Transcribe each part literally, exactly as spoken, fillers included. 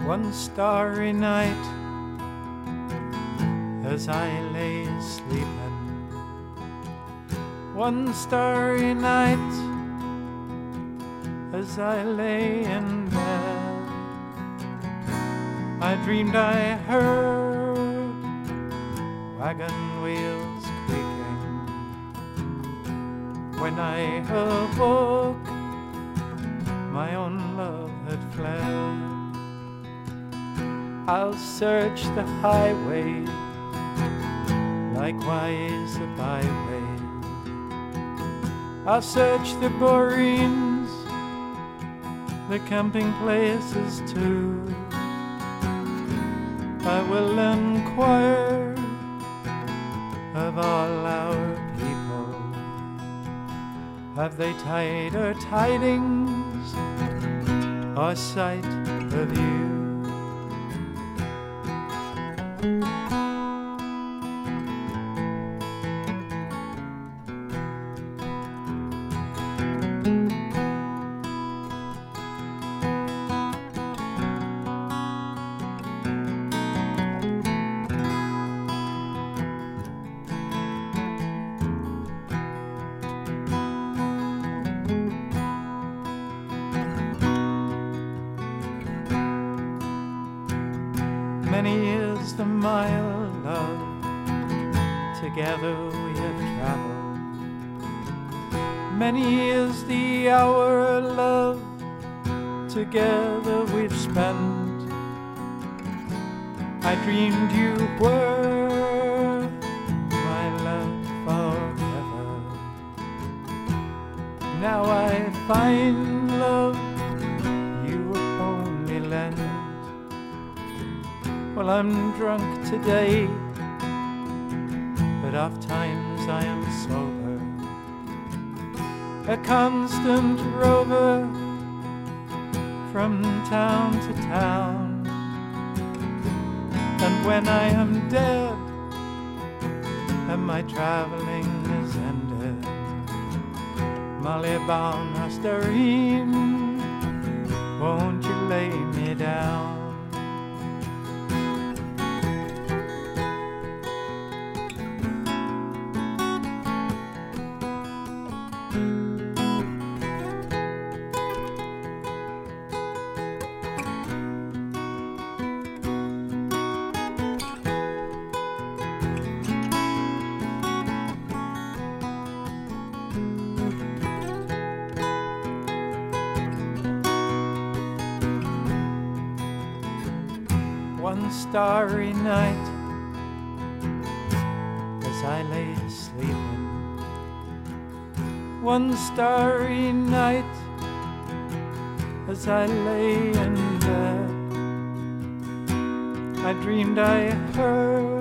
One starry night, as I lay sleeping, one starry night, as I lay in bed, I dreamed I heard wagon wheels creaking. When I awoke, my own love had fled. I'll search the highway, likewise the byway. I'll search the boreens, the camping places too. I will inquire of all our people. Have they tighter tidings or sight of you? Many is the mile, love, together we have traveled. Many is the hour, love, together we've spent. I dreamed you were my love forever. Now I find, love, you were only lent. Well, I'm drunk today, but oft times I am sober, a constant rover from town to town. And when I am dead and my traveling is ended, Molly Baumeisterin, won't you lay me down? One starry night, as I lay sleeping, one starry night, as I lay in bed, I dreamed I heard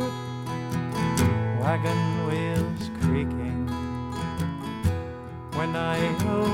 wagon wheels creaking. When I awoke,